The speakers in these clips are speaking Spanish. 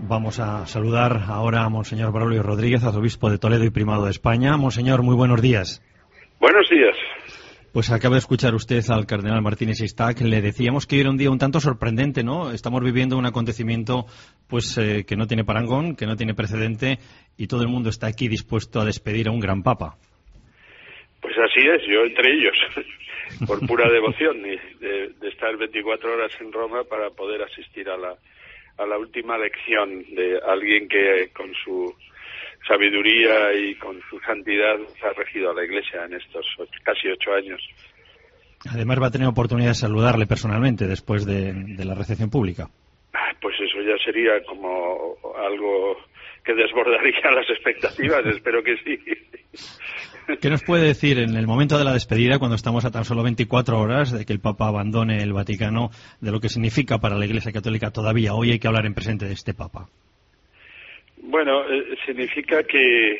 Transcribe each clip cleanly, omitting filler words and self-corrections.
Vamos a saludar ahora a Monseñor Braulio Rodríguez, arzobispo de Toledo y primado de España. Monseñor, muy buenos días. Buenos días. Pues acaba de escuchar usted al cardenal Martínez Istac. Le decíamos que era un día un tanto sorprendente, ¿no? Estamos viviendo un acontecimiento pues que no tiene parangón, que no tiene precedente, y todo el mundo está aquí dispuesto a despedir a un gran papa. Pues así es, yo entre ellos, por pura devoción de estar 24 horas en Roma para poder asistir a la última lección de alguien que con su sabiduría y con su santidad ha regido a la Iglesia en estos casi 8 años. Además va a tener oportunidad de saludarle personalmente después de la recepción pública. Pues eso ya sería como algo que desbordaría las expectativas, espero que sí. ¿Qué nos puede decir en el momento de la despedida, cuando estamos a tan solo 24 horas de que el Papa abandone el Vaticano, de lo que significa para la Iglesia Católica todavía hoy hay que hablar en presente de este Papa? Bueno, significa que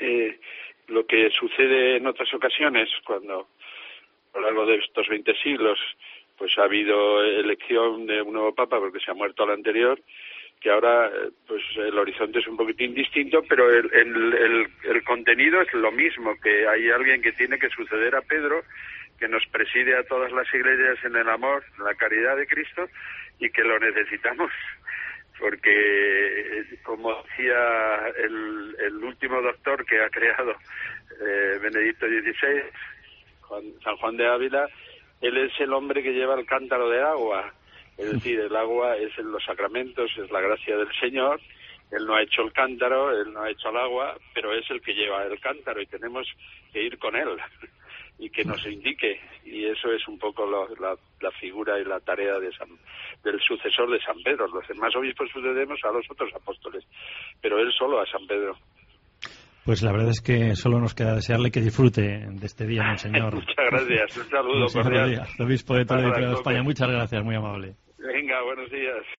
lo que sucede en otras ocasiones, cuando a lo largo de estos 20 siglos pues ha habido elección de un nuevo Papa porque se ha muerto el anterior, que ahora pues el horizonte es un poquitín distinto, pero el contenido es lo mismo, que hay alguien que tiene que suceder a Pedro, que nos preside a todas las iglesias en el amor, en la caridad de Cristo, y que lo necesitamos, porque como decía el último doctor que ha creado Benedicto XVI, San Juan de Ávila, él es el hombre que lleva el cántaro de agua. Es decir, el agua es en los sacramentos, es la gracia del Señor. Él no ha hecho el cántaro, él no ha hecho el agua, pero es el que lleva el cántaro y tenemos que ir con él y que nos indique. Y eso es un poco la figura y la tarea del sucesor de San Pedro. Los demás obispos sucedemos a los otros apóstoles, pero él solo a San Pedro. Pues la verdad es que solo nos queda desearle que disfrute de este día, Monseñor. Muchas gracias, un saludo cordial. Arzobispo de Toledo y de España, Cope. muchas gracias, muy amable. Venga, buenos días.